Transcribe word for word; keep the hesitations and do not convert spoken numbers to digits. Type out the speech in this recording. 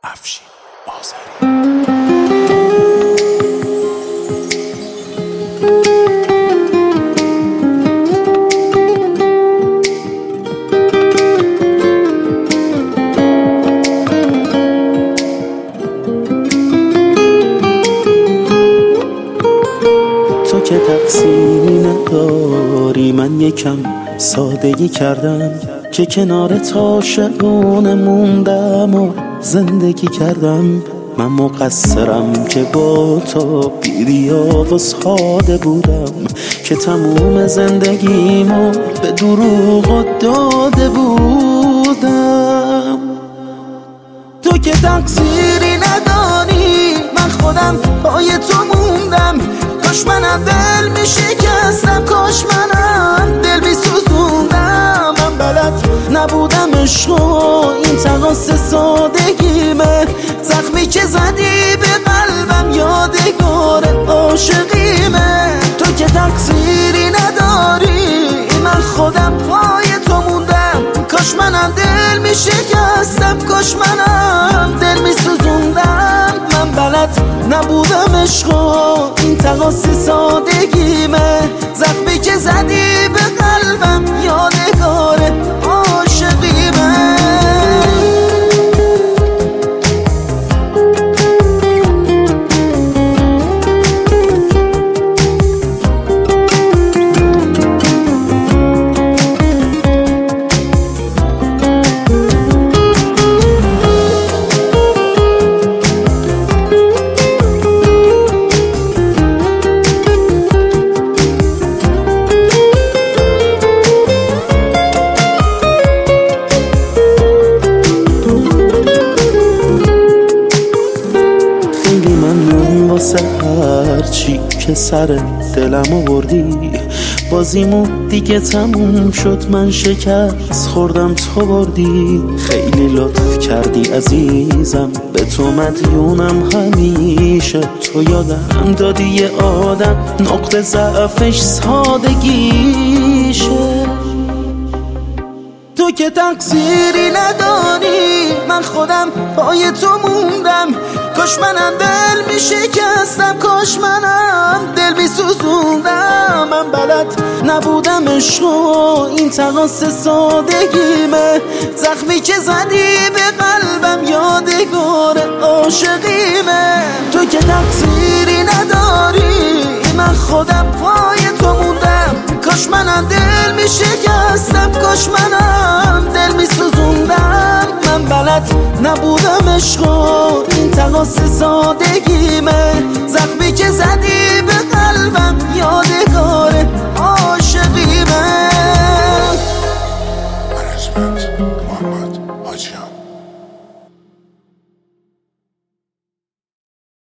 افشین آذری. تو که تقصیری نداری، من یکم سادگی کردم که کنار عاشقونه موندم و زندگی کردم. من مقصرم که با تو بی‌ریا و ساده بودم، که تموم زندگیمو به دروغ داده بودم. تو که تقصیری نداری، من خودم پای تو موندم. کاش منم دل می شکستم، کاش منم دل می سوزوندم. من بلد نبودم عشقو این تقاس سادگیمه، زخمی که زدی به قلبم یادگار عاشقیمه. تو که تقصیری نداری، من خودم پای تو موندم. کاش منم دل می شکستم، کاش منم دل می سوزوندم. من بلد نبودم عشقو این تقاس سادگیمه، زخمی که زدی به قلبم یادگار عاشقیمه. واسه هرچی که سر دلم آوردی، بازیمو دیگه تموم شد، من شکست خوردم تو بردی. خیلی لطف کردی عزیزم، به تو مدیونم همیشه. تو یادم دادی یه آدم نقطه ضعفش سادگیشه. تو که تقصیری نداری، من خودم پای تو موندم. کاش منم دل می شکستم، کاش منم دل می سوزوندم. من بلد نبودم عشقو این تقاس سادگیمه، زخمی که زدی به قلبم یادگار عاشقیمه. تو که تقصیری نداری، من خودم پای تو موندم. کاش منم دل می شکستم، کاش منم دل می سوزوندم. من بلد نبودم عشقو این تقاس سادگیمه، زخمی که زدی به قلبم یادگار عاشقیمه. منظمت محمد حاجیان.